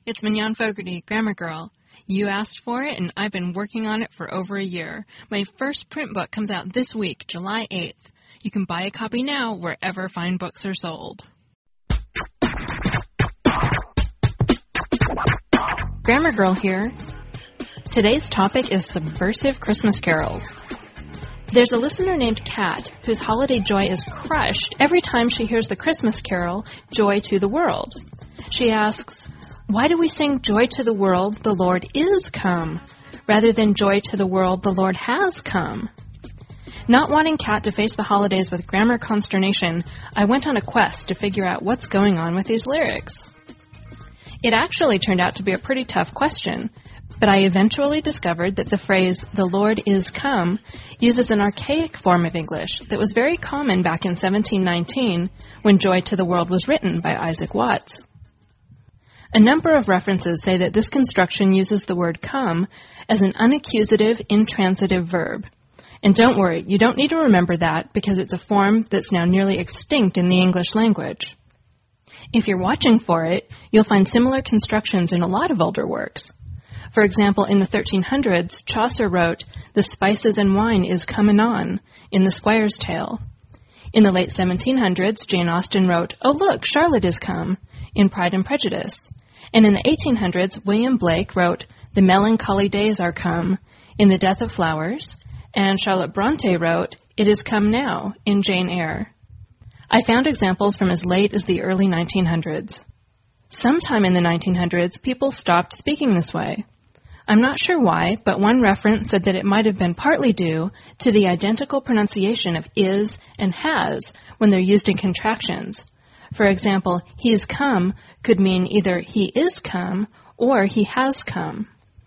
It's Mignon Fogarty, Grammar Girl. You asked for it, and I've been working on it for over a year. My first print book comes out this week, July 8th. You can buy a copy now wherever fine books are sold. Grammar Girl here. Today's topic is subversive Christmas carols. There's a listener named Kat whose holiday joy is crushed every time she hears the Christmas carol, Joy to the World. She asks, why do we sing Joy to the World, the Lord is come, rather than Joy to the World, the Lord has come? Not wanting Kat to face the holidays with grammar consternation, I went on a quest to figure out what's going on with these lyrics. It actually turned out to be a pretty tough question, but I eventually discovered that the phrase, the Lord is come, uses an archaic form of English that was very common back in 1719 when Joy to the World was written by Isaac Watts. A number of references say that this construction uses the word come as an unaccusative, intransitive verb. And don't worry, you don't need to remember that because it's a form that's now nearly extinct in the English language. If you're watching for it, you'll find similar constructions in a lot of older works. For example, in the 1300s, Chaucer wrote, "The spices and wine is come anon," in The Squire's Tale. In the late 1700s, Jane Austen wrote, "Oh look, Charlotte is come," in Pride and Prejudice. And in the 1800s, William Blake wrote, "The melancholy days are come," in The Death of Flowers, and Charlotte Bronte wrote, "It is come now," in Jane Eyre. I found examples from as late as the early 1900s. Sometime in the 1900s, people stopped speaking this way. I'm not sure why, but one reference said that it might have been partly due to the identical pronunciation of is and has when they're used in contractions. For example, he's come could mean either he is come or he has come.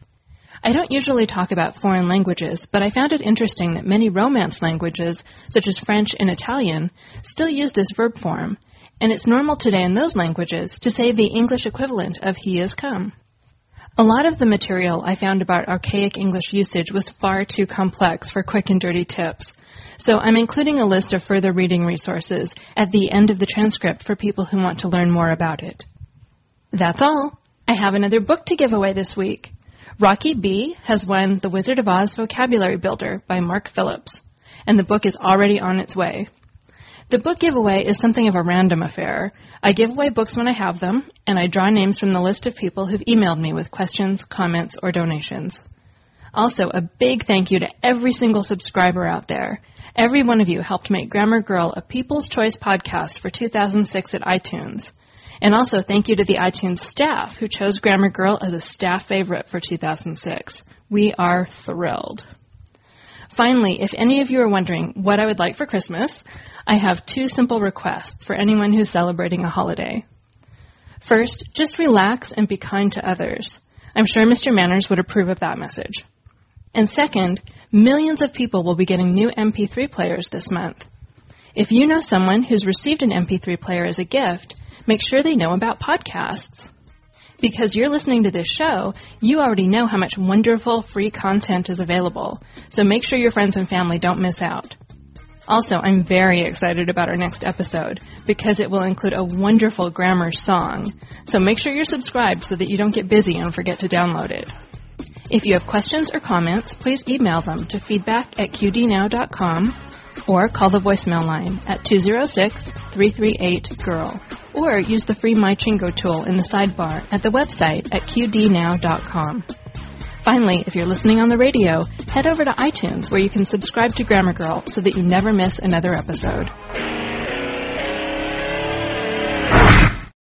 I don't usually talk about foreign languages, but I found it interesting that many Romance languages, such as French and Italian, still use this verb form, and it's normal today in those languages to say the English equivalent of he is come. A lot of the material I found about archaic English usage was far too complex for quick and dirty tips, so I'm including a list of further reading resources at the end of the transcript for people who want to learn more about it. That's all. I have another book to give away this week. Rocky B has won the Wizard of Oz Vocabulary Builder by Mark Phillips, and the book is already on its way. The book giveaway is something of a random affair. I give away books when I have them, and I draw names from the list of people who've emailed me with questions, comments, or donations. Also, a big thank you to every single subscriber out there. Every one of you helped make Grammar Girl a People's Choice podcast for 2006 at iTunes. And also thank you to the iTunes staff who chose Grammar Girl as a staff favorite for 2006. We are thrilled. Finally, if any of you are wondering what I would like for Christmas, I have two simple requests for anyone who's celebrating a holiday. First, just relax and be kind to others. I'm sure Mr. Manners would approve of that message. And second, millions of people will be getting new MP3 players this month. If you know someone who's received an MP3 player as a gift, make sure they know about podcasts. Because you're listening to this show, you already know how much wonderful free content is available, so make sure your friends and family don't miss out. Also, I'm very excited about our next episode, because it will include a wonderful grammar song, so make sure you're subscribed so that you don't get busy and forget to download it. If you have questions or comments, please email them to feedback@qdnow.com or call the voicemail line at 206-338-GIRL. Or use the free MyChingo tool in the sidebar at the website at qdnow.com. Finally, if you're listening on the radio, head over to iTunes where you can subscribe to Grammar Girl so that you never miss another episode.